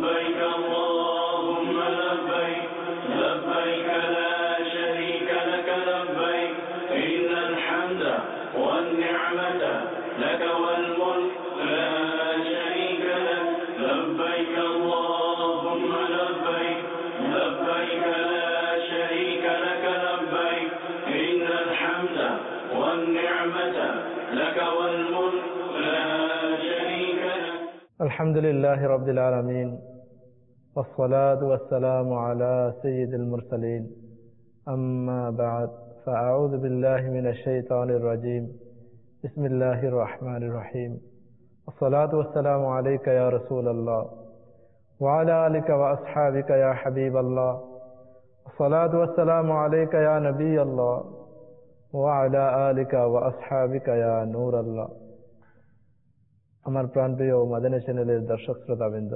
لبيك اللهم لبيك لبيك لا شريك لك لبيك إن الحمد والنعمة لك والملك لا شريك لك لبيك اللهم لبيك لبيك لا شريك لك لبيك إن الحمد والنعمة لك والملك لا شريك لك. الحمد لله رب العالمين والصلاة والسلام على سيد المرسلين أما بعد فأعوذ بالله من الشيطان الرجيم بسم الله الرحمن الرحيم والصلاة والسلام عليك يا رسول الله وعلى آلك وأصحابك يا حبيب الله والصلاة والسلام عليك يا نبي الله وعلى آلك وأصحابك يا نور الله. আমার প্রাণপ্রিয় মাদানী চ্যানেলের দর্শক শ্রোতাবৃন্দ,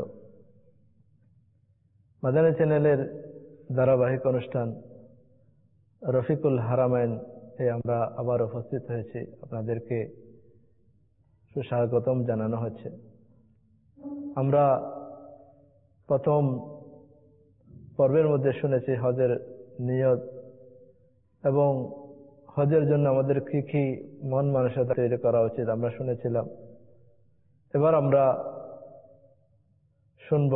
মাদানী চ্যানেলের ধারাবাহিক অনুষ্ঠান রফিকুল হারামাইন এ আমরা আবার উপস্থিত হয়েছি। আপনাদেরকে সুস্বাগতম জানানো হচ্ছে। আমরা প্রথম পর্বের মধ্যে শুনেছি হজের নিয়ত এবং হজের জন্য আমাদের কি কি মন মানসিকতা তৈরি করা উচিত আমরা শুনেছিলাম। এবার আমরা শুনব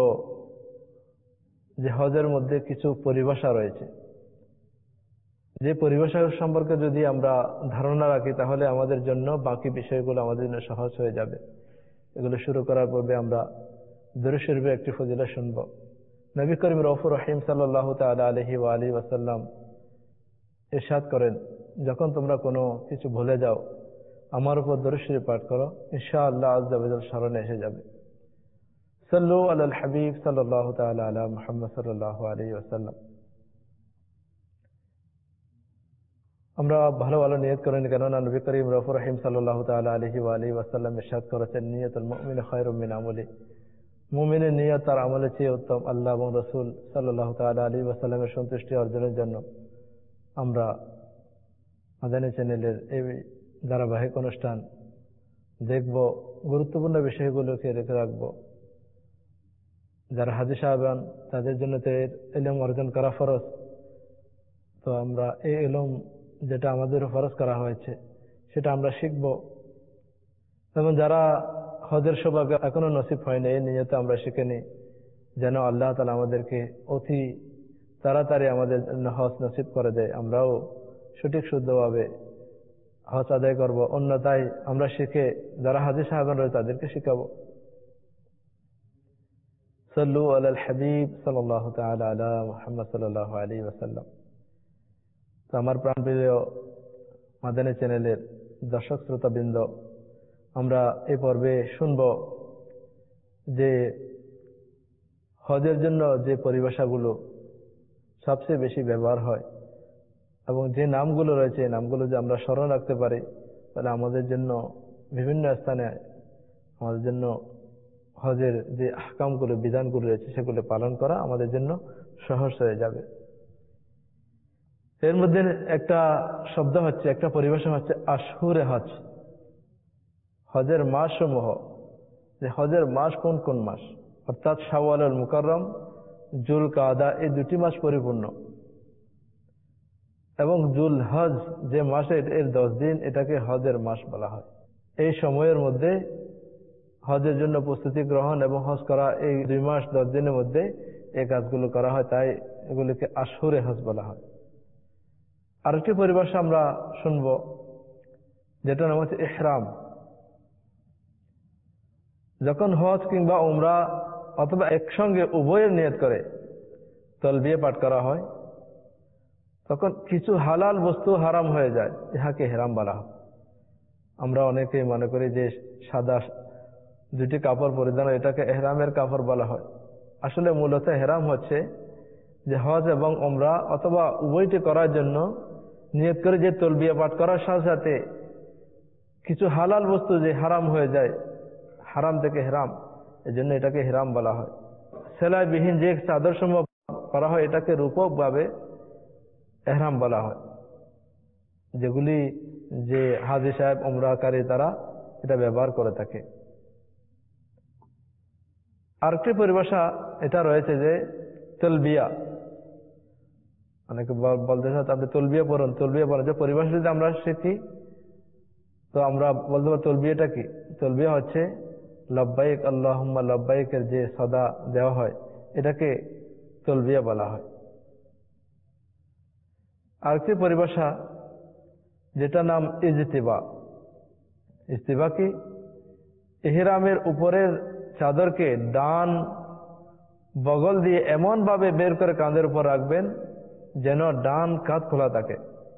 যে হজের মধ্যে কিছু পরিভাষা রয়েছে, যে পরিভাষা সম্পর্কে যদি আমরা ধারণা রাখি তাহলে আমাদের জন্য বাকি বিষয়গুলো আমাদের জন্য সহজ হয়ে যাবে। এগুলো শুরু করার পূর্বে আমরা দরুদ শরীফের একটি ফজিলত শুনব। নবী করিম রউফুর রহিম সাল্লাল্লাহু তাআলা আলাইহি ওয়া আলিহি ওয়াসাল্লাম ইরশাদ করেন, যখন তোমরা কোনো কিছু ভুলে যাও আমার উপর দরুদ শরীফ পাঠ করো, ইনশাআল্লাহ আযজা ওয়া জাল স্মরণে এসে যাবে। সাল্লু আলাল হাবিব সাল্লাল্লাহু তাআলা আলা মুহাম্মদ সাল্লাল্লাহু আলাইহি ওয়াসাল্লাম। আমরা ভালো ভালো নিয়ত করেন, কেননা নবী করিম রউফুর রহিম সাল্লাল্লাহু তাআলা আলাইহি ওয়া আলিহি ওয়াসাল্লাম ইরশাদ করেছেন, নিয়াতুল মুমিন খায়রুম মিন আমলি। মুমিনের নিয়ত তার আমলের চেয়ে উত্তম। আল্লাহ এবং রাসূল সাল্লাল্লাহু তাআলা আলাইহি ওয়াসাল্লামের সন্তুষ্টি অর্জনের জন্য আমরা মাদানী চ্যানেলের এই ধারাবাহিক অনুষ্ঠান দেখব, গুরুত্বপূর্ণ বিষয়গুলোকে রেখে রাখবো। যারা হাজী সাহেবান তাদের জন্য তো ইলম অর্জন করা ফরজ, তো আমরা এই ইলম যেটা আমাদের ফরজ করা হয়েছে সেটা আমরা শিখব। এবং যারা হজের সৌভাগ্য এখনো নসিব হয়নি, এই নিয়তে আমরা শিখে নিই যেন আল্লাহ তাআলা আমাদেরকে অতি তাড়াতাড়ি আমাদের হজ নসিব করে দেয়, আমরাও সঠিক শুদ্ধভাবে হজ আদায় করবো। অন্যথায় আমরা শিখে যারা হাজী সাহেবান রয়েছে তাদেরকে শিখাবো। সাল্লু আলাল হাবিব সাল্লাল্লাহু তাআলা আলা মুহাম্মদ সাল্লাল্লাহু আলাইহি ওয়াসাল্লাম। তো আমার প্রাণপ্রিয় মাদানী চ্যানেলের দর্শক শ্রোতাবৃন্দ, আমরা এই পর্বে শুনব যে হজের জন্য যে পরিভাষাগুলো সবচেয়ে বেশি ব্যবহার হয় এবং যে নামগুলো রয়েছে এই নামগুলো যে আমরা স্মরণ রাখতে পারি তাহলে আমাদের জন্য বিভিন্ন স্থানে আমাদের জন্য হজের যে আহকামগুলো বিধানগুলো রয়েছে সেগুলো পালন করা আমাদের জন্য সহজ হয়ে যাবে। এর মধ্যে একটা শব্দ হচ্ছে, একটা পরিভাষা হচ্ছে আশহুরে হজ, হজের মাস সমূহ, যে হজের মাস কোন কোন মাস, অর্থাৎ শাওয়াল আর মুকাররম, জুল কাদা, এই দুটি মাস পরিপূর্ণ, এবং জুল হজ যে মাসে এর 10 দিন, এটাকে হজের মাস বলা হয়। এই সময়ের মধ্যে হজের জন্য প্রস্তুতি গ্রহণ এবং হজ করা, এই 2 মাস 10 দিনের মধ্যে এই কাজগুলো করা হয়, তাই এগুলিকে আশহুরে হজ বলা হয়। আরেকটি পরিভাষা আমরা শুনব যেটা নাম হচ্ছে ইহরাম। যখন হজ কিংবা উমরা অথবা একসঙ্গে উভয়ের নিয়ত করে তালবিয়া পাঠ করা হয় তখন কিছু হালাল বস্তু হারাম হয়ে যায়, ইহাকে ইহরাম বলা হয়। আমরা অনেকেই মনে করি যে সাদা 2টি কাপড় পরিধান, এটাকে ইহরামের কাপড় বলা হয়। আসলে মূলত ইহরাম হচ্ছে যে হজ এবং উমরা অথবা উভয়টি করার জন্য নিয়ত করে যে তালবিয়া পাঠ করার সাথে সাথে কিছু হালাল বস্তু যে হারাম হয়ে যায়, হারাম থেকে ইহরাম, এজন্য এটাকে ইহরাম বলা হয়। সেলাইবিহীন যে চাদর সমূহ করা হয় এটাকে রূপক ভাবে ইহরাম বলা হয়, যেগুলি যে হাজী সাহেব উমরাকারী তারা এটা ব্যবহার করে থাকে। আরেকটি পরিভাষা এটা রয়েছে যে তলবিয়া। অনেকে বলতে চান আপনি তলবিয়া পড়ুন, তলবিয়া পড়েন। যে পরিভাষা যদি আমরা শিখি তো আমরা বলতে পারি তলবিয়াটা কি। তলবিয়া হচ্ছে লব্বাইক আল্লাহুম্মা লব্বাইকের যে সদা দেওয়া হয় এটাকে তলবিয়া বলা হয়। আরেকটি পরিভাষা যেটা নাম ইজতিবা। ইজতিবা কি? ইহরামের উপরের চাদরকে ডান বগল দিয়ে এমন ভাবে বের করে কাঁধের উপর রাখবেন যেন ডান কাঁধ খোলা থাকে।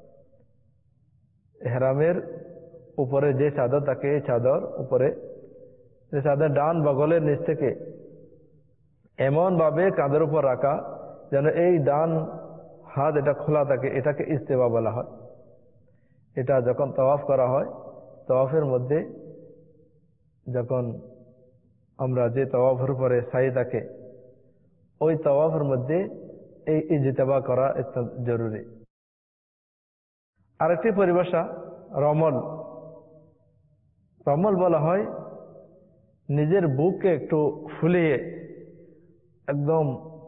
ইহরামের উপরে যে চাদর থাকে এই চাদর উপরে যে চাদর ডান বগলের নিচ থেকে এমন ভাবে কাঁধের উপর রাখা যেন এই ডান হাত এটা খোলা থাকে, এটাকে ইজতিবা বলা হয়। এটা যখন তাওয়াফ করা হয়, তাওয়াফের মধ্যে যখন আমরা যে তাওয়াফের উপরে সাই থাকে ওই তাওয়াফের মধ্যে এই ইজতিবা করা জরুরি। আরেকটি পরিভাষা রমল। রমল বলা হয় নিজের বুককে একটু ফুলিয়ে একদম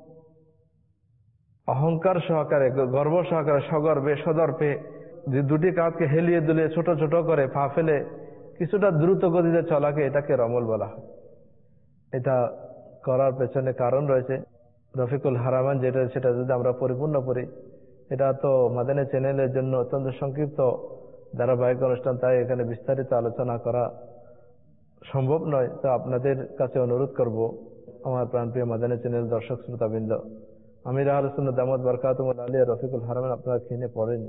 অহংকার সহকারে, গর্ব সহকারে, সগর্বে সদর্পে দুটি কাঁধকে হেলিয়ে দুলিয়ে ছোট ছোট করে পা ফেলে কিছুটা দ্রুত গতিতে চলাকে এটাকে রমল বলা হয়। এটা করার পেছনে কারণ রয়েছে। রফিকুল হারামান যেটা সেটা যদি আমরা পরিপূর্ণ করি, এটা তো মাদানী চ্যানেলের জন্য অত্যন্ত সংক্ষিপ্ত ধারাবাহিক অনুষ্ঠান, তাই এখানে বিস্তারিত আলোচনা করা সম্ভব নয়। তো আপনাদের কাছে অনুরোধ করব, আমার প্রাণপ্রিয় মাদানী চ্যানেল দর্শক শ্রোতাবৃন্দ, আমির আহলে সুন্নাত দামাত বারকাতুহুল আলিয়া রফিকুল হারামান আপনারা কিনে পড়েনি।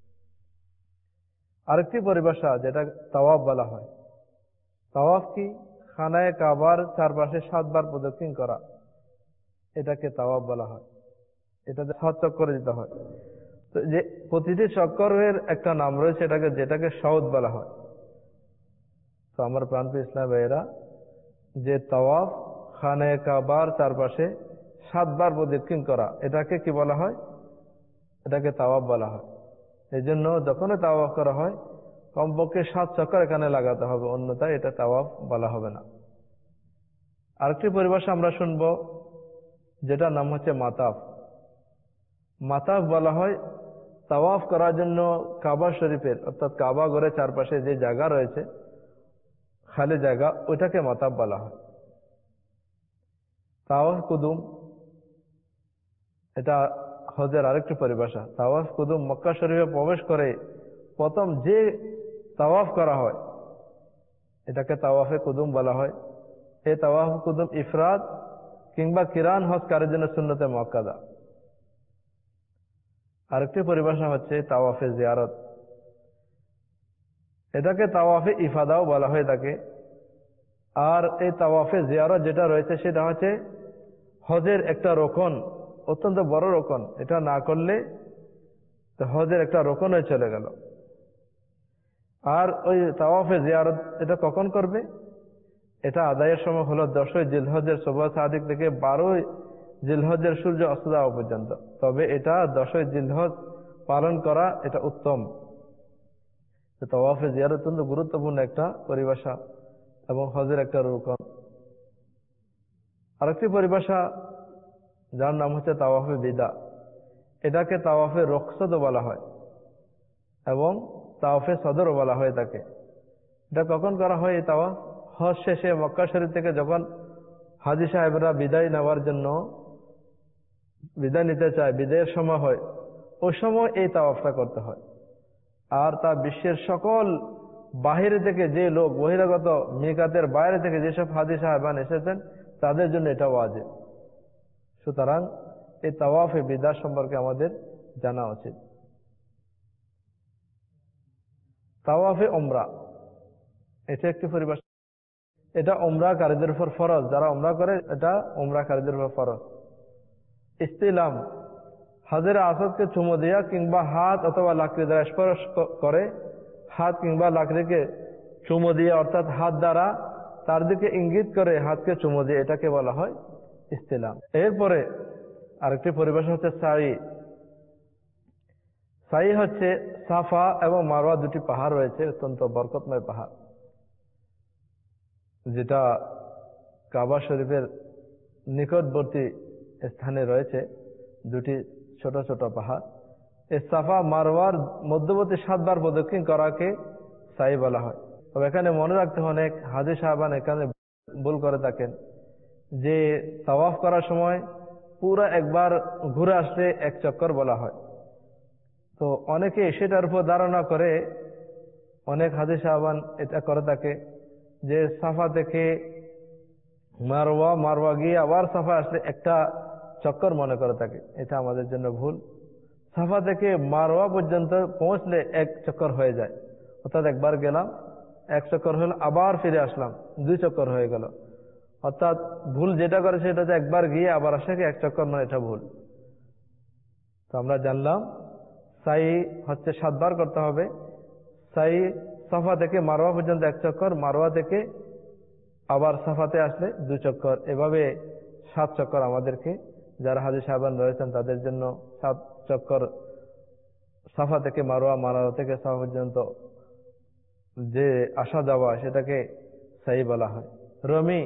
আরেকটি পরিভাষা যেটা তাওয়াফ বলা হয়। তাওয়াফ কি? খানায়ে কাবার চারপাশে 7 বার প্রদক্ষিণ করা, এটাকে তাওয়াফ বলা হয়। এটাতে 7 চক্কর দিতে হয়। তো যে প্রতিটি চক্করের একটা নাম রয়েছে, যেটাকে সৌদ বলা হয়। তো আমার প্রাণপ্রিয় ইসলাম ভাইয়েরা, যে তাওয়াফ খানায়ে কাবার চারপাশে 7 বার প্রদক্ষিণ করা, এটাকে কি বলা হয়? এটাকে তাওয়াফ বলা হয়। এই জন্য যখনই তাওয়াফ করা হয় কমপক্ষে 7 চক্কর এখানে লাগাতে হবে, অন্যথায় এটা তাওয়াফ বলা হবে না। আরেকটি পরিভাষা আমরা শুনব যেটার নাম হচ্ছে মাতাফ। মাতাফ বলা হয় তাওয়াফ করার জন্য কাবা শরীফের অর্থাৎ কাবা ঘরের চারপাশে যে জায়গা রয়েছে, খালি জায়গা, ওইটাকে মাতাফ বলা হয়। তাওয়াফ কুদুম, এটা হজের আরেকটি পরিভাষা। তাওয়াফ কুদুম, মক্কা শরীফে প্রবেশ করে প্রথম যে তাওয়াফ করা হয় এটাকে তাওয়াফে কুদুম বলা হয়। এই তাওয়াফ কুদুম ইফরাদ কিংবা কিরান হজকারের জন্য সুন্নতে মুআক্কাদা। আরেকটি পরিভাষা হচ্ছে তাওয়াফে জিয়ারত। এটাকে তাওয়াফে ইফাদাও বলা হয়ে থাকে। আর এই তাওয়াফে জিয়ারত যেটা রয়েছে সেটা হচ্ছে হজের একটা রোকন, অত্যন্ত বড় রোকন। এটা না করলে হজের একটা রোকন হয়ে চলে গেল। আর ওই তাওয়াফে জিয়ারত এটা কখন করবে? এটা আদায়ের সময় হলো 10ই জিলহজের সুবহ সাদিক থেকে 12ই জিলহজের সূর্য অস্ত যাওয়া পর্যন্ত। তবে এটা 10ই জিলহজ পালন করা এটা উত্তম। তাওয়াফে জিয়ারত অত্যন্ত গুরুত্বপূর্ণ একটা পরিভাষা এবং হজের একটা রুকন। আরেকটি পরিভাষা যার নাম হচ্ছে তাওয়াফে বিদা। এটাকে তাওয়াফে রুখসাতও বলা হয় এবং তাওয়াফে সদরও বলা হয়ে থাকে। এটা কখন করা হয়? এই তাওয়াফ হজ শেষে মক্কা শরীফ থেকে যখন হাজী সাহেবরা বিদায় নেওয়ার জন্য বিদায় নিতে চায়, বিদায়ের সময় হয়, ওই সময় এই তাওয়াফটা করতে হয়। আর তা বিশ্বের সকল বাহিরে থেকে যে লোক, বহিরাগত মিকাতের বাইরে থেকে যেসব হাজী সাহেবান এসেছেন তাদের জন্য এটা ওয়াজিব। সুতরাং এই তাওয়াফে বিদা সম্পর্কে আমাদের জানা উচিত। তাওয়াফে উমরা, এটা একটি পরিভাষা। এটা উমরাকারীদের উপর ফরজ, যারা উমরা করে এটা উমরাকারীদের উপর ফরজ। ইস্তিলাম, হাজরে আসাদকে চুমো দেয়া কিংবা হাত অথবা লাকড়ি দ্বারা স্পর্শ করে, হাত কিংবা লাকড়িকে চুমো দিয়ে অর্থাৎ হাত দ্বারা তার দিকে ইঙ্গিত করে হাতকে চুমো দিয়ে, এটাকে বলা হয় ইস্তিলাম। এরপরে আরেকটি পরিভাষা হচ্ছে সাই। সাই হচ্ছে সাফা এবং মারওয়া দুটি পাহাড় রয়েছে, অত্যন্ত বরকতময় পাহাড়, যেটা কাবা শরীফের নিকটবর্তী স্থানে রয়েছে দুটি ছোট ছোট পাহাড়। এই সাফা মারওয়ার মধ্যবর্তী 7 বার প্রদক্ষিণ করাকে সাই বলা হয়। তবে এখানে মনে রাখতে হবে, অনেক হাজী সাহাবান এখানে ভুল করে থাকেন যে তাওয়াফ করার সময় পুরো একবার ঘুরে আসলে এক চক্কর বলা হয়। তো অনেকে সেটার উপর ধারণা করে, অনেক হাজী সাহাবান এটা করে থাকে যে সাফা থেকে মারওয়া, মারওয়া গিয়ে আবার সাফা আসলে একটা চক্কর মনে করে থাকে। এটা আমাদের জন্য ভুল। সাফা থেকে মারওয়া পর্যন্ত পৌঁছলে এক চক্কর হয়ে যায়, অর্থাৎ একবার গেলাম, এক চক্কর হলো, আবার ফিরে আসলাম, 2 চক্কর হয়ে গেল। অর্থাৎ ভুল যেটা করে সেটা যে একবার গিয়ে আবার আসাকে এক চক্কর নয়, এটা ভুল। তো আমরা জানলাম সাই হচ্ছে 7 বার করতে হবে। সাই সাফা থেকে মারওয়া পর্যন্ত এক চক্কর, মারওয়া থেকে আবার সাফাতে আসলে 2 চক্কর, এভাবে 7 চক্কর আমাদেরকে, যারা হাজী সাহাবান রয়েছেন তাদের জন্য 7 চক্কর সাফা থেকে মারওয়া, মারওয়া থেকে সাফা পর্যন্ত যে আসা যাওয়া, সেটাকে সাই বলা হয়। রমি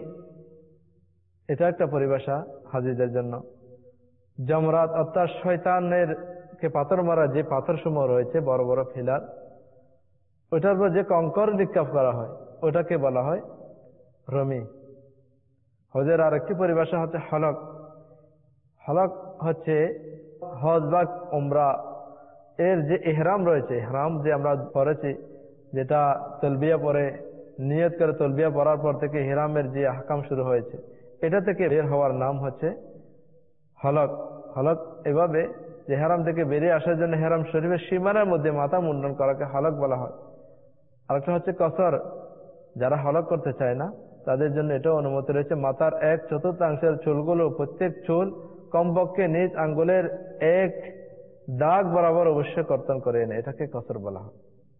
এটা একটা পরিভাষা হাজীদের জন্য। জমরাত অর্থাৎ শয়তানের কে পাথর মারা যে পাথর সমূহ রয়েছে, বড় বড় ফিলার, ওইটার উপর যে কঙ্কর নিক্ষেপ করা হয় ওটাকে বলা হয় রমি। হজের আরেকটি পরিভাষা হচ্ছে হলক। হলক হচ্ছে হজ বা উমরা এর যে ইহরাম রয়েছে, ইহরাম যে আমরা পড়েছি, যেটা তলবিয়া পরে নিয়ত করে, তলবিয়া পড়ার পর থেকে ইহরামের যে আহকাম শুরু হয়েছে, এটা থেকে বের হওয়ার নাম হচ্ছে হলক। হলক এভাবে যে ইহরাম থেকে বেরিয়ে আসার জন্য ইহরাম শরীফের সীমানার মধ্যে মাথা মুন্ডন করাকে হলক বলা হয়। আরেকটা হচ্ছে কসর। যারা হলক করতে চায় না তাদের জন্য এটাও অনুমতি রয়েছে, মাথার 1/4 চুলগুলো, প্রত্যেক চুল কমপক্ষে নিজ আঙ্গুলের 1 দাগ বরাবর অবশ্যই কর্তন করে এনে, এটাকে কসর বলা হয়।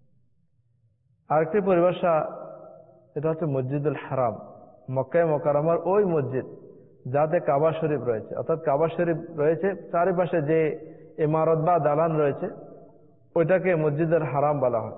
আরেকটি পরিভাষা, এটা হচ্ছে মসজিদুল হারাম। মক্কায়ে মুকাররমার ওই মসজিদ যাতে কাবা শরীফ রয়েছে, অর্থাৎ কাবা শরীফ রয়েছে চারিপাশে যে ইমারত বা দালান রয়েছে, ওইটাকে মসজিদুল হারাম বলা হয়।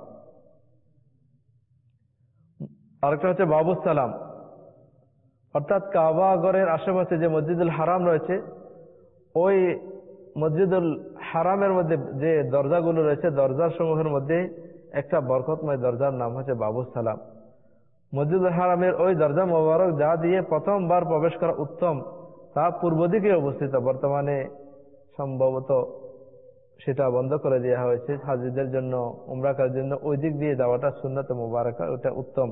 আরেকটা হচ্ছে বাবুস সালাম, অর্থাৎ কাবা ঘরের আশেপাশে যে মসজিদুল হারাম রয়েছে, ওই মসজিদুল হারামের মধ্যে যে দরজাগুলো রয়েছে, দরজার সমূহের মধ্যে একটা বরকতময় দরজার নাম হচ্ছে বাবুস সালাম। মসজিদুল হারামের ওই দরজা মোবারক যা দিয়ে প্রথমবার প্রবেশ করা উত্তম, তা পূর্ব দিকে অবস্থিত। বর্তমানে সম্ভবত সেটা বন্ধ করে দেওয়া হয়েছে হাজীদের জন্য, উমরা করার জন্য ওই দিক দিয়ে যাওয়াটা সুন্নাত মুবারাকা, ওটা উত্তম।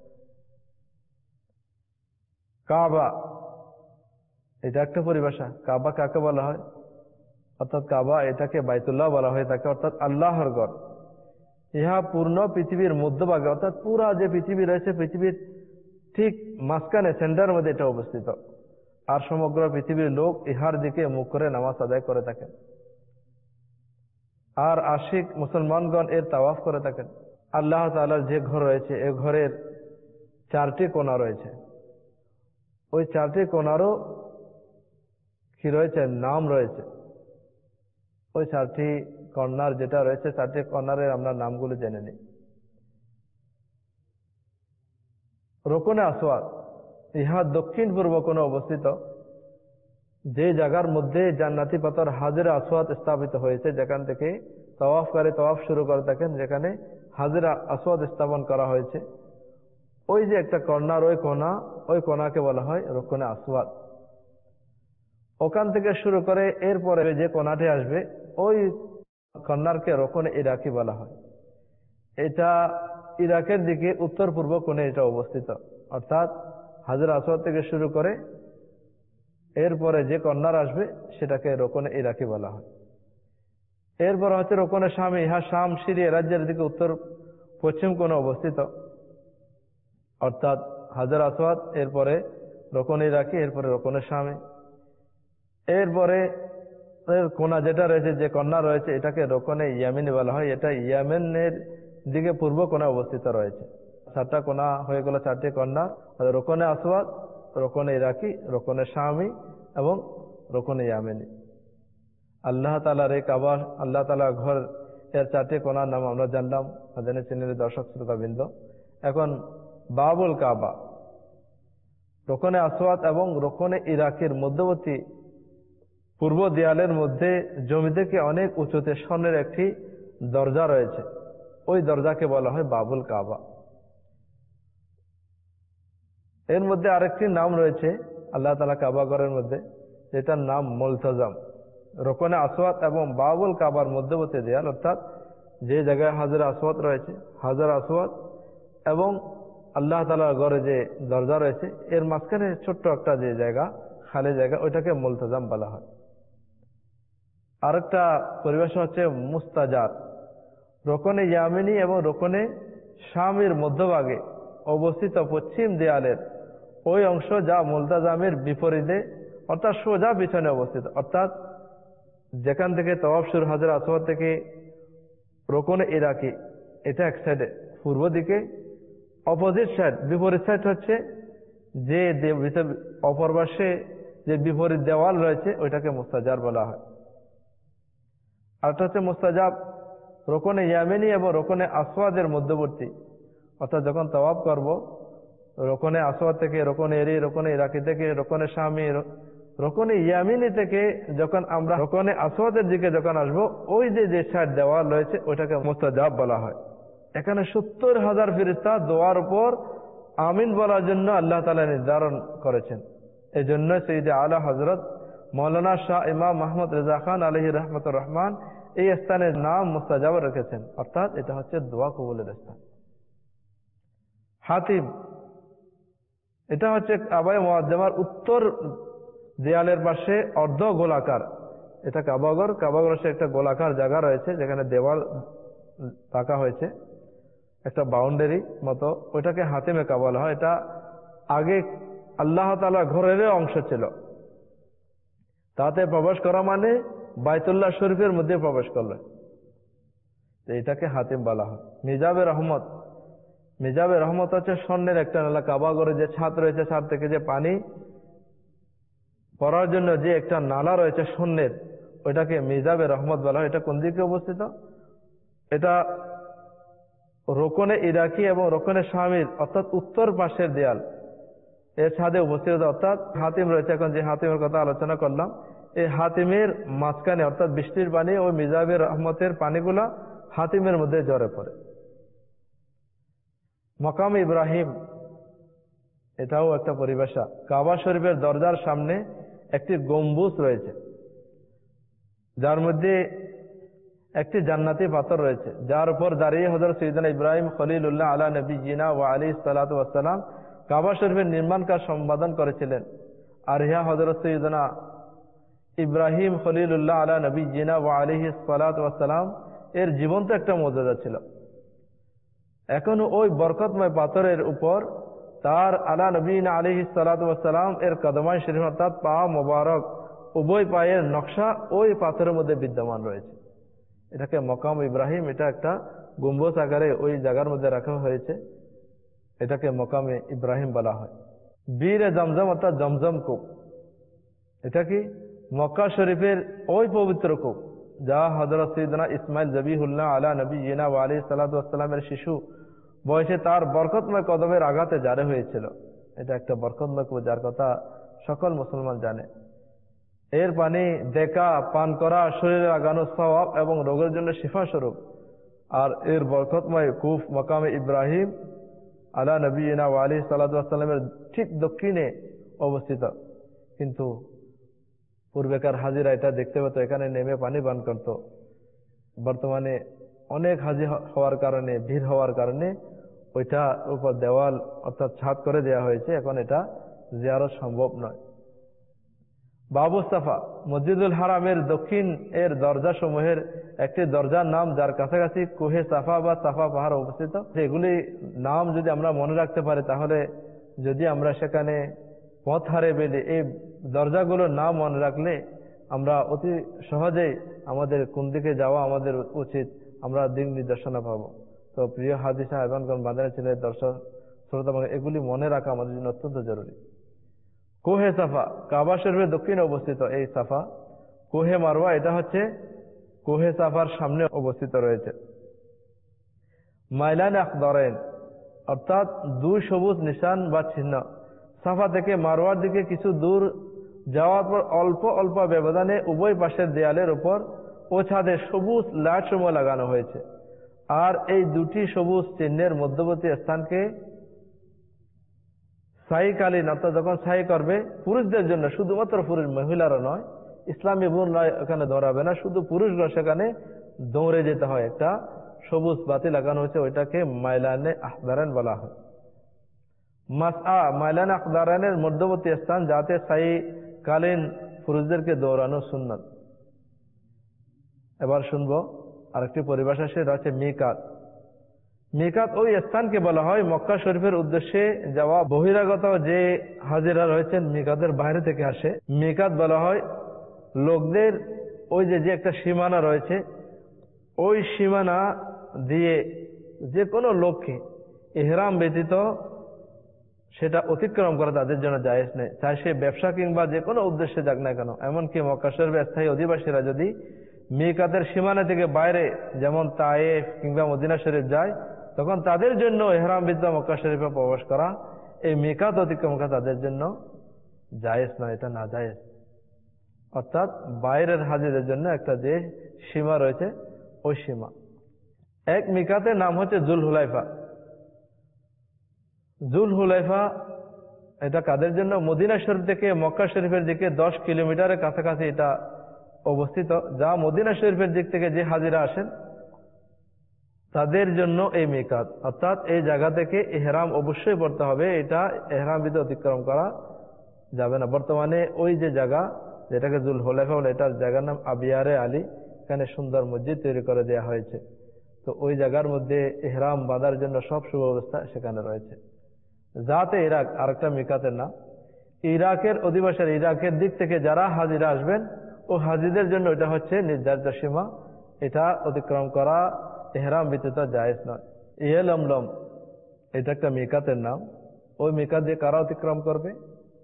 কাবা এটা একটা পরিভাষা। কাবা কাকে বলা হয়? অর্থাৎ কাবা, এটাকে বাইতুল্লাহ বলা হয় থাকে, অর্থাৎ আল্লাহর ঘর। ইহা পূর্ণ পৃথিবীর মধ্যভাগে, অর্থাৎ পুরা যে পৃথিবী রয়েছে, পৃথিবীর ঠিক মাঝখানে, সেন্টারের মধ্যে এটা অবস্থিত। আর সমগ্র পৃথিবীর লোক ইহার দিকে মুখ করে নামাজ আদায় করে থাকেন, আর আশিক মুসলমানগণ এর তাওয়াফ করে থাকেন। আল্লাহ তাআলার যে ঘর রয়েছে, এ ঘরের 4টি কোণা রয়েছে। ওই 4টি কোণারও কি রয়েছে? নাম রয়েছে। ওই 4টি কর্নার যেটা রয়েছে, 4টি কর্নারের আমরা নামগুলো জেনে নিই। রুকনে আসওয়াদ, ইহা দক্ষিণ পূর্ব কোণে অবস্থিত, যে জায়গার মধ্যে জান্নাতি পাথর হাজরে আসওয়াদ স্থাপিত হয়েছে, যেখান থেকে তাওয়াফকারী তাওয়াফ শুরু করে থাকেন, যেখানে হাজরে আসওয়াদ স্থাপন করা হয়েছে, ওই যে একটা কর্নার, ওই কোণাকে বলা হয় রুকনে আসওয়াদ। ওখান থেকে শুরু করে এরপরে যে কোণাটি আসবে, ওই কর্নারকে রুকনে ইরাকি বলা হয়। এটা ইরাকের দিকে উত্তর পূর্ব কোণে এটা অবস্থিত, অর্থাৎ হাজরে আসওয়াদ থেকে শুরু করে এরপরে যে কর্নার আসবে সেটাকে রুকনে ইরাকি বলা হয়। এরপর হচ্ছে রুকনে শামি, ইহা শাম সিরিয়া রাজ্যের দিকে উত্তর পশ্চিম কোণে অবস্থিত, অর্থাৎ হাজরে আসওয়াদ, এরপরে রুকনে ইরাকি, এরপরে রুকনে শামি। এরপরে কোণা যেটা রয়েছে, যে কর্নার রয়েছে, এটাকে রুকনে ইয়ামিনি বলা হয়। এটা ইয়ামেনের দিকে পূর্ব কোণে অবস্থিত রয়েছে। 4টা কোণা হয়ে গেল, 4টি কর্নার, রুকনে আসওয়াদ, রুকনে ইরাকি, রুকনে শামি এবং রুকনে ইয়ামিনি। আল্লাহ তাআলার এই কাবা, আল্লাহ তাআলার ঘর, এর 4টি কোণার নাম আমরা জানলাম, জেনে চিনলে দর্শক শ্রোতাবৃন্দ। এখন বাবুল কাবা, রোকনে আসওয়াদ এবং রোকনে ইরাকের মধ্যবর্তী পূর্ব দেয়ালের মধ্যে জমি থেকে অনেক উঁচুতে স্বর্ণের একটি দরজা রয়েছে। ওই দরজাকে বলা হয় বাবুল কাবা। এর মধ্যে আরেকটি নাম রয়েছে আল্লাহ তাআলা কাবাগরের মধ্যে, যেটার নাম মুলতাজাম। রোকনে আসওয়াদ এবং বাবুল কাবার মধ্যবর্তী দেয়াল, অর্থাৎ যে জায়গায় হাজরে আসওয়াদ রয়েছে, হাজর আসওয়াদ এবং আল্লাহ তাআলার ঘরে যে দরজা রয়েছে, এর মাঝখানে ছোট্ট একটা যে জায়গা, খালি জায়গা, ওইটাকে মুলতাজাম বলা হয়। আরেকটা পরিভাষা হচ্ছে মুস্তাজার। রোকনে ইয়ামিনী এবং রোকনে শামের মধ্যভাগে অবস্থিত পশ্চিম দেয়ালের ওই অংশ যা মুলতাজামের বিপরীতে অর্থাৎ সোজা পিছনে অবস্থিত, অর্থাৎ যেখান থেকে তওয়াফ শুরু হাজর আসওয়াদ থেকে রোকনে ইরাকি, এটা এক সাইডে পূর্ব দিকে, অপোজিট সাইড বিপরীত সাইড হচ্ছে যে অপর পাশে যে বিপরীত দেওয়াল রয়েছে ওইটাকে মুস্তাজার বলা হয়। আরেকটা হচ্ছে মুস্তাজাব রোকনে ইয়ামিনী এবং রোকনে আসওয়াদের মধ্যবর্তী, অর্থাৎ যখন তওয়াফ করব রোকনে আসওয়াদ থেকে, রোকনে এরি, রোকনে ইরাকি থেকে, রোকনে শামি, রোকনে ইয়ামিনী থেকে যখন আমরা রোকনে আসওয়াদের দিকে যখন আসবো, ওই যে সাইড দেওয়াল রয়েছে ওইটাকে মুস্তাজাব বলা হয়। এখানে 70,000 ফেরেশতা দোয়ার উপর আমিন বলার জন্য আল্লাহ তাআলা নির্ধারণ করেছেন। এই জন্য সৈয়দে আলা হযরত মৌলানা শাহ ইমাম মাহমুদ রেজা খান আলাইহি রহমতুর রহমান এই স্থানের নাম মুস্তাজাব রেখেছেন, অর্থাৎ এটা হচ্ছে দোয়া কবুলের স্থান। হাতিম, এটা হচ্ছে কাবায়ে মুআজ্জামার উত্তর দেয়ালের পাশে অর্ধ গোলাকার, এটা কাবাগর একটা গোলাকার জায়গা রয়েছে যেখানে দেওয়াল রাখা হয়েছে, একটা বাউন্ডারি মতো, ওইটাকে হাতিমে কাবা বলা হয়। এটা আগে আল্লাহ তাআলার ঘরের অংশ ছিল, তাতে প্রবেশ করা মানে বাইতুল্লাহ শরীফের মধ্যে প্রবেশ করলে, এটাকে হাতিম বলা হয়। মিজাবে রহমত হচ্ছে স্বর্ণের একটা নালা, কাবাগরে যে ছাদ রয়েছে, ছাদ থেকে যে পানি পড়ার জন্য যে একটা নালা রয়েছে স্বর্ণের, ওইটাকে মিজাবে রহমত বলা হয়। এটা কোন দিকে অবস্থিত? এটা রোকনে ইরাকি এবং রোকনে শামির অর্থাৎ উত্তর পাশের দেয়াল, এর ছাদে উপস্থিত, অর্থাৎ হাতিম রয়েছে। এখন যে হাতিমের কথা আলোচনা করলাম, এই হাতিমের মাঝখানে অর্থাৎ বৃষ্টির পানি ওই মিজাবে রহমতের পানিগুলা হাতিমের মধ্যে ঝরে পড়ে। মাকাম ইব্রাহিম, এটাও একটা পরিভাষা। কাবা শরীফের দরজার সামনে একটি গম্বুজ রয়েছে, যার মধ্যে একটি জান্নাতি পাথর রয়েছে, যার উপর দাঁড়িয়ে হযরত সাইয়েদনা ইব্রাহিম খলিলুল্লাহ আলা নবিয়িনা ওয়া আলাইহিস সালাতু ওয়াস সালাম কাবা শরীফের নির্মাণ কাজ সম্পাদন করেছিলেন। আর ইহা হযরত সাইয়েদনা ইব্রাহিম খলিলুল্লাহ আলা নবিয়িনা ওয়া আলাইহিস সালাতু ওয়াস সালাম এর জীবন্ত একটা মর্যাদা ছিল। এখন ওই বরকতময় পাথরের উপর তার আলা নবিয়িনা আলাইহিস সালাতু ওয়াস সালাম এর কদমায়ে শরীফ অর্থাৎ পা মোবারক, উভয় পায়ের নকশা ওই পাথরের মধ্যে বিদ্যমান রয়েছে। এটাকে মাকাম ইব্রাহিম, এটা একটা গম্বুজ আকারে ওই জায়গার মধ্যে রাখা হয়েছে, এটাকে মাকামে ইব্রাহিম বলা হয়। বীরে জমজম অর্থাৎ জমজম কূপ, এটা কি মক্কা শরীফের ওই পবিত্র কূপ যা হযরত সাইয়েদনা ইসমাইল জবিহুল্লাহ আলা নবিয়িনা ওয়া আলাইহিস সালাতু ওয়াস সালামের শিশু বয়সে তার বরকতময় কদমের আঘাতে জারি হয়েছিল। এটা একটা বরকতময় কূপ যার কথা সকল মুসলমান জানে। এর পানি দেখা, পান করা, শরীরে লাগানো সওয়াব এবং রোগের জন্য শিফা স্বরূপ। আর এর বরকতময় কূপ মাকামে ইব্রাহিম আলা নবিয়িনা ওয়া আলাইহিস সালাতু ওয়াস সালামের ঠিক দক্ষিণে অবস্থিত। কিন্তু পূর্বেকার হাজিরা এটা দেখতে পেত, এখানে নেমে পানি পান করত। বর্তমানে অনেক হাজি হওয়ার কারণে, ভিড় হওয়ার কারণে ওইটা উপর দেওয়াল অর্থাৎ ছাদ করে দেওয়া হয়েছে, এখন এটা জিয়ারত সম্ভব নয়। বাবু সাফা, মসজিদুল হারামের দক্ষিণ এর দরজা সমূহের একটি দরজার নাম, যার কাছাকাছি কুহে সাফা বা সাফা পাহাড় অবস্থিত। এগুলি নাম যদি আমরা মনে রাখতে পারি, তাহলে যদি আমরা সেখানে পথ হারিয়ে ফেলি, এই দরজাগুলোর নাম মনে রাখলে আমরা অতি সহজেই আমাদের কোন দিকে যাওয়া আমাদের উচিত, আমরা দিক নির্দেশনা পাবো। তো প্রিয় হাজি সাহেবানগণ, বাঁধানো ছেলে, দর্শক শ্রোতা, এগুলি মনে রাখা আমাদের জন্য অত্যন্ত জরুরি। কোহে সাফা, কাবা শরীফের দক্ষিণে অবস্থিত এই সাফা। কোহে মারওয়া, এটা হচ্ছে কোহে সাফার সামনে অবস্থিত রয়েছে। মাইলান আখদারাইন, অর্থাৎ দুই সবুজ নিশান বা চিহ্ন, সাফা থেকে মারওয়ার দিকে কিছু দূর যাওয়ার পর অল্প অল্প ব্যবধানে উভয় পাশের দেয়ালের উপর ও ছাদে সবুজ লাইট সমূহ লাগানো হয়েছে। আর এই দুটি সবুজ চিহ্নের মধ্যবর্তী স্থানকে সাইকালীন, অর্থাৎ যখন সাই করবে পুরুষদের জন্য, শুধুমাত্র পুরুষ, মহিলারা নয়, ইসলামী বোনরা এখানে দৌড়াবে না, শুধু পুরুষরা সেখানে দৌড়ে যেতে হয়। একটা সবুজ বাতি লাগানো হয়েছে, ওইটাকে মাইলানে আখদারান বলা হয়। মাসআ মাইলানে আখদারানের মধ্যবর্তী স্থান, যাতে সাই কালীন পুরুষদেরকে দৌড়ানো সুন্নাত। এবার শুনবো আরেকটি পরিভাষা, সেটা হচ্ছে মিকাত। মিকাত ওই স্থানকে বলা হয় মক্কা শরীফের উদ্দেশ্যে যাওয়া বহিরাগত যে হাজিরা রয়েছেন মিকাতের বাইরে থেকে আসে। মিকাত বলা হয় লোকদের ওই যে একটা সীমানা রয়েছে, ওই সীমানা দিয়ে যে কোনো লোককে ইহরাম ব্যতীত সেটা অতিক্রম করা তাদের জন্য জায়েজ নেই, চাই সে ব্যবসা কিংবা যে কোনো উদ্দেশ্যে যাক না কেন। এমনকি মক্কা শরীফের স্থায়ী অধিবাসীরা যদি মিকাতের সীমানা থেকে বাইরে, যেমন তায়েফ কিংবা মদিনা শরীফ যায়, তখন তাদের জন্য ইহরাম ব্যতীত মক্কা শরীফে প্রবেশ করা, এই মিকাত অতিক্রম করা তাদের জন্য জায়েজ নয়, এটা না জায়েজ। অর্থাৎ বাইরের হাজিদের জন্য একটা যে সীমা রয়েছে, ওই সীমা। এক মিকাতের নাম হচ্ছে জুল হুলাইফা। জুল হুলাইফা এটা কাদের জন্য? মদিনা শরীফ থেকে মক্কা শরীফের দিকে 10 কিলোমিটারের কাছাকাছি এটা অবস্থিত, যা মদিনা শরীফের দিক থেকে যে হাজিরা আসেন তাদের জন্য এই মিকাত। অর্থাৎ এই জায়গা থেকে ইহরাম অবশ্যই পড়তে হবে, এটা ইহরাম বিধি অতিক্রম করা যাবে না। বর্তমানে ওই যে জায়গা যেটাকে জুল হুলাইফা বলে, এটার জায়গার নাম আবিয়ারে আলী, এখানে সুন্দর মসজিদ তৈরি করে দেওয়া হয়েছে। তো ওই জায়গার মধ্যে ইহরাম বাঁধার জন্য সব সুব্যবস্থা সেখানে রয়েছে। যাতে ইরাক আরেকটা মিকাতের নাম। ইরাকের অধিবাসী, ইরাকের দিক থেকে যারা হাজিরা আসবেন, ও হাজিদের জন্য এটা হচ্ছে নির্ধারিত সীমা, এটা অতিক্রম করা ইহরাম ব্যতীত জায়েজ নয়। ইয়ালামলাম এটা একটা মিকাতের নাম। ওই মিকাত দিয়ে কারা অতিক্রম করবে?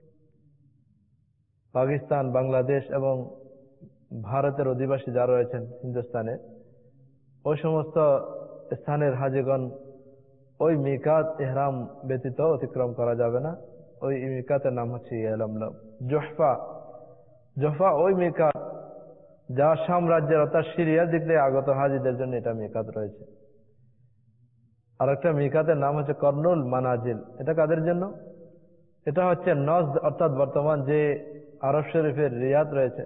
পাকিস্তান, বাংলাদেশ এবং ভারতের অধিবাসী যারা রয়েছেন হিন্দুস্তানে, ওই সমস্ত স্থানের হাজিগণ ওই মিকাত ইহরাম ব্যতীত অতিক্রম করা যাবে না। ওই মিকাতের নাম হচ্ছে ইয়ালামলাম। জোহফা, জোহফা ওই মিকাত যা শাম রাজ্যের অর্থাৎ সিরিয়ার দিক থেকে আগত হাজিদের জন্য এটা মিকাত রয়েছে। আর একটা মিকাতের নাম হচ্ছে কর্নুল মানাজিল। এটা কাদের জন্য? এটা হচ্ছে নজদ, অর্থাৎ বর্তমান যে আরব শরীফের রিয়াদ রয়েছে,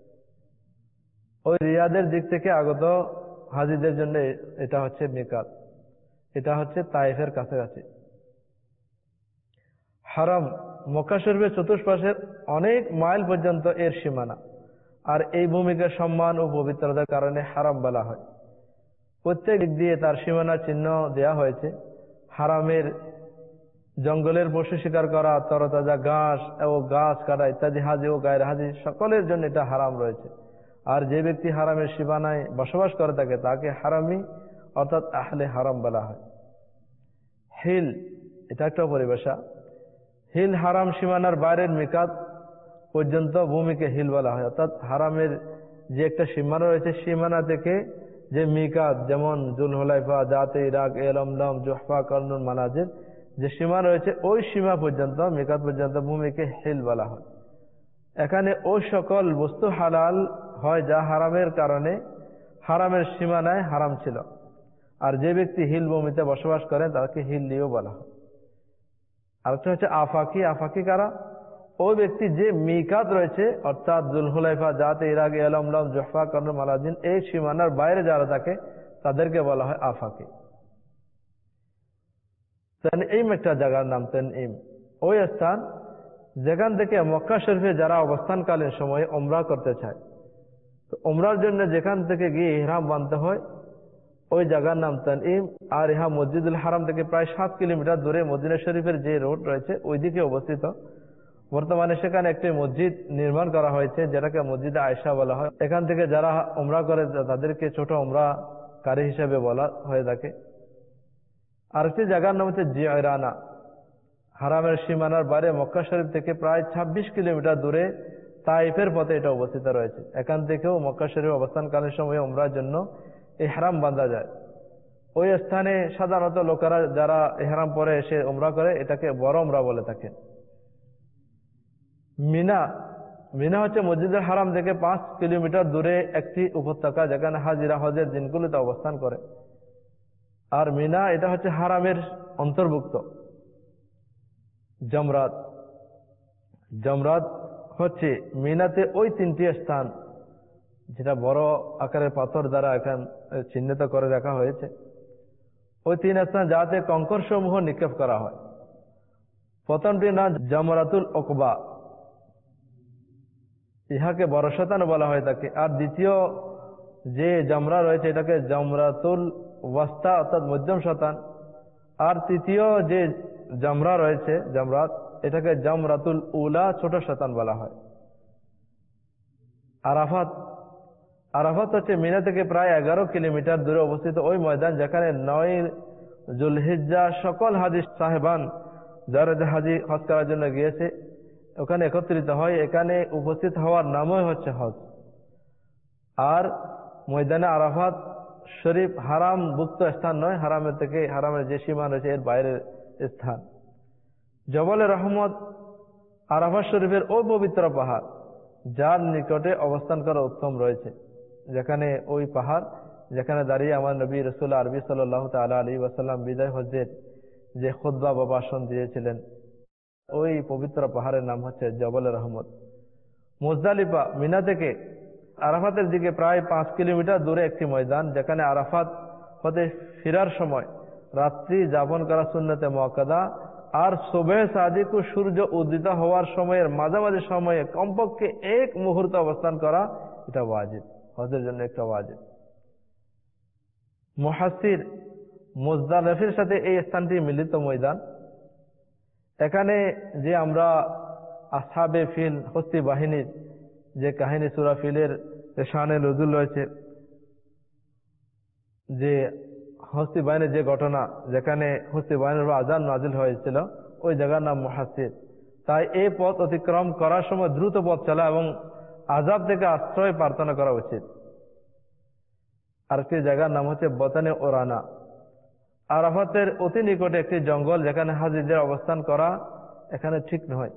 ওই রিয়াদের দিক থেকে আগত হাজিদের জন্য এটা হচ্ছে মিকাত। এটা হচ্ছে তাইফের কাছাকাছি। হারাম মক্কা শরীফের চতুষ্পাশের অনেক মাইল পর্যন্ত এর সীমানা, আর এই ভূমিকে সম্মান ও পবিত্রতার কারণে হারাম বলা হয়। প্রত্যেক দিক দিয়ে তার সীমানা চিহ্ন দেয়া হয়েছে। হারামের জঙ্গলের পশু শিকার করা, তরতাজা ঘাস ও গাছ কাটা ইত্যাদি হাজি ও গায়ের হাজি সকলের জন্য এটা হারাম রয়েছে। আর যে ব্যক্তি হারামের সীমানায় বসবাস করে থাকে তাকে হারামি অর্থাৎ আহলে হারাম বলা হয়। হিল এটা একটা পরিভাষা। হিল হারাম সীমানার বাইরের মিকাত পর্যন্ত ভূমিকে হিল বলা হয়। অর্থাৎ হারামের যে একটা সীমানা রয়েছে, সীমানা থেকে যে মিকাত, যেমন জুল হুলাইফা, জাতে ইরাক, ইয়ালামলাম, জোহফা, কর্নুল মানাজির, যে সীমা রয়েছে ওই সীমা পর্যন্ত, মিকাত পর্যন্ত ভূমিকে হিল বলা হয়। এখানে ওই সকল বস্তু হালাল হয় যা হারামের কারণে হারামের সীমানায় হারাম ছিল। আর যে ব্যক্তি হিল ভূমিতে বসবাস করেন তাকে হিল লিও বলা হয়। আরেকটা হচ্ছে আফাকি। আফাকি কারা? ওই ব্যক্তি যে মিকাত রয়েছে, অর্থাৎ জুল হুলাইফা, জাতে ইরাক, ইয়ালামলাম, জোহফা, কর্নুল মানাজির, এই সীমানার বাইরে যারা থাকে তাদেরকে বলা হয় আফাকি। তানঈম একটা জায়গার নাম, তানঈম ওই স্থান যেখান থেকে মক্কা শরীফে যারা অবস্থানকালীন সময়ে উমরা করতে চায়, তো উমরার জন্য যেখান থেকে গিয়ে ইহরাম বাঁধতে হয়, ওই জায়গার নাম তানঈম। আর ইহা মসজিদুল হারাম থেকে প্রায় 7 কিলোমিটার দূরে মদিনা শরীফের যে রোড রয়েছে ওই দিকে অবস্থিত। বর্তমানে সেখানে একটি মসজিদ নির্মাণ করা হয়েছে, যেটাকে মসজিদে আয়েশা বলা হয়। এখান থেকে যারা উমরা করে তাদেরকে ছোট উমরাকারী হিসেবে বলা হয়ে থাকে। আরেকটি জায়গার নাম হচ্ছে জিয়রানা। হারামের সীমানার বাইরে মক্কা শরীফ থেকে প্রায় 26 কিলোমিটার দূরে তাইফের পথে এটা অবস্থিত রয়েছে। এখান থেকেও মক্কা শরীফ অবস্থানকালীন সময়ে উমরার জন্য ইহরাম বাঁধা যায়। ওই স্থানে সাধারণত লোকেরা যারা ইহরাম পরে এসে উমরা করে এটাকে বড় উমরা বলে থাকে। মিনা মিনা হচ্ছে মসজিদুল হারাম থেকে 5 কিলোমিটার দূরে একটি উপত্যকা, যেখানে হাজিরা হজের দিনগুলোতে অবস্থান করে। আর মিনা এটা হচ্ছে হারামের অন্তর্ভুক্ত। জমরাত জমরাত হচ্ছে মিনাতে ওই 3টি স্থান, যেটা বড় আকারের পাথর দ্বারা এখানে চিহ্নিত করে রাখা হয়েছে। ওই 3 স্থান যাতে কঙ্কর সমূহ নিক্ষেপ করা হয়। প্রথমটির নাম জামরাতুল ওকবা, ইহাকে বড় শতান বলা হয়ে থাকে। আর দ্বিতীয় যে জামরা রয়েছে এটাকে জামরাতুল ওয়াস্তা অর্থাৎ মধ্যম শতান। আর তৃতীয় যে জামরা রয়েছে জামরাত, এটাকে জামরাতুল উলা ছোট শতান বলা হয়। আরাফাত আরাফাত হচ্ছে মিনা থেকে প্রায় 11 কিলোমিটার দূরে অবস্থিত ওই ময়দান, যেখানে 9 জুলহিজ্জা সকল হাজি সাহেবান যারা হাজি হজ করার জন্য গিয়েছে ওখানে একত্রিত হয়। এখানে উপস্থিত হওয়ার নামই হচ্ছে হজ। আর ময়দানে আরাফাত শরীফ হারাম ভুক্ত স্থান নয়, হারামের যে সীমা রয়েছে এর বাইরের স্থান। জবলে রহমত আরাফাত শরীফের ওই পবিত্র পাহাড় যার নিকটে অবস্থান করা উত্তম রয়েছে, যেখানে ওই পাহাড় যেখানে দাঁড়িয়ে আমার নবী রাসূল আরবি সাল্লাল্লাহু তাআলা আলাইহি ওয়াসাল্লাম বিদায় হজ্জের যে খুতবা বা ভাষণ দিয়েছিলেন, ওই পবিত্র পাহাড়ের নাম হচ্ছে জবল রহমত। মুজদালিফা মিনা থেকে আরাফাতের দিকে প্রায় 5 কিলোমিটার দূরে একটি ময়দান, যেখানে আরাফাত হতে ফেরার সময় রাত্রি যাপন করা সুন্নতে মুআক্কাদা। আর সুবহ সাদিক ও সূর্য উদিত হওয়ার সময়ের মাঝামাঝি সময়ে কমপক্ষে 1 মুহূর্ত অবস্থান করা এটা ওয়াজিব, হজের জন্য একটা ওয়াজিব। মুহাসসির মুজদালিফার সাথে এই স্থানটি মিলিত ময়দান। এখানে যে আমরা আসহাবে ফিল হস্তি বাহিনীর যে কাহিনী সূরা ফিলের শানে নজুল রয়েছে, যে হস্তি বাহিনীর যে ঘটনা যেখানে হস্তি বাহিনীর আযান নাজিল হয়েছিল, ওই জায়গার নাম মুহাসসির। তাই এই পথ অতিক্রম করার সময় দ্রুত পথ চলা এবং আযাব থেকে আশ্রয় প্রার্থনা করা উচিত। আরেকটি জায়গার নাম হচ্ছে বতনে ওরানা। আরাফাতের অতি নিকটে একটি জঙ্গল, যেখানে হাজিদের অবস্থান করা এখানে ঠিক নয়।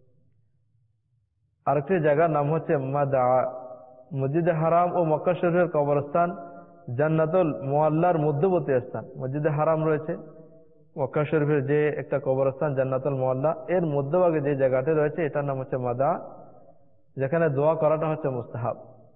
আরেকটি জায়গার নাম হচ্ছে মাদা। মসজিদে হারাম ও মক্কা শরীফের কবরস্থান জান্নাতুল মুআল্লার মধ্যবর্তী স্থান। মসজিদে হারাম রয়েছে, মক্কা শরীফের যে একটা কবরস্থান জান্নাতুল মুআল্লা, এর মধ্যভাগে যে জায়গাটি রয়েছে এটার নাম হচ্ছে মাদা, যেখানে দোয়া করাটা হচ্ছে মুস্তাহাব।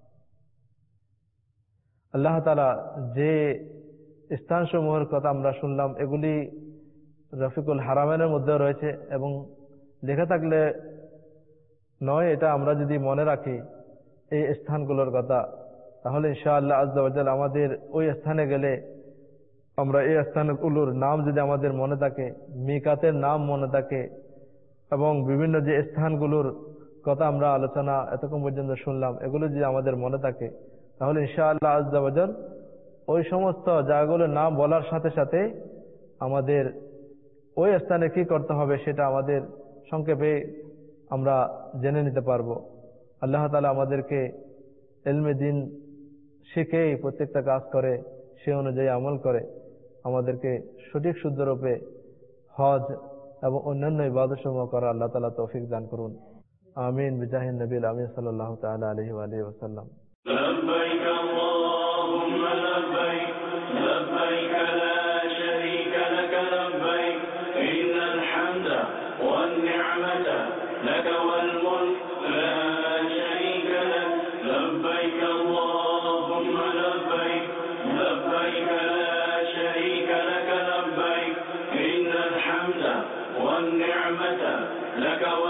আল্লাহ তাআলা যে স্থানসমূহের কথা আমরা শুনলাম এগুলি রফিকুল হারামের মধ্যে রয়েছে, এবং লেখা থাকলে নয়, এটা আমরা যদি মনে রাখি এই স্থানগুলোর কথা, তাহলে ইনশাআল্লাহ আজ্জা ওয়া জাল আমাদের ওই স্থানে গেলে আমরা এই স্থানগুলোর নাম যদি আমাদের মনে থাকে, মিকাতের নাম মনে থাকে, এবং বিভিন্ন যে স্থানগুলোর কথা আমরা আলোচনা এতক্ষণ পর্যন্ত শুনলাম এগুলো যদি আমাদের মনে থাকে, তাহলে ইনশাআল্লাহ আজ্জা ওয়া জাল ওই সমস্ত জায়গাগুলোর নাম বলার সাথে সাথে আমাদের ওই স্থানে কি করতে হবে সেটা আমাদের সংক্ষেপে আমরা জেনে নিতে পারবো। আল্লাহ তাআলা আমাদেরকে ইলমে দ্বীন শিখে প্রত্যেকটা কাজ করে সে অনুযায়ী আমল করে আমাদেরকে সঠিক শুদ্ধরূপে হজ এবং অন্যান্য ইবাদত সমূহ করা আল্লাহ তাআলা তৌফিক দান করুন। আমিন বিজাহিন নবীল আমিন সাল্লাল্লাহু তাআলা আলাইহি ওয়া আলিহি ওয়াসাল্লাম। لبيك اللهم لبيك لبيك لا شريك لك لبيك إن الحمد والنعمة لك والملك لا شريك لك لبيك اللهم لبيك لبيك لا شريك لك لبيك إن الحمد والنعمة لك